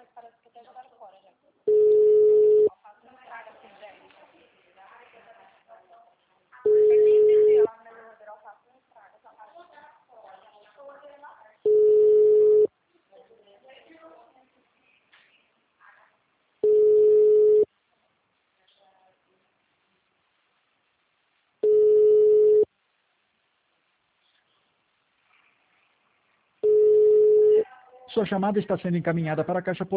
Sua chamada está sendo encaminhada para a caixa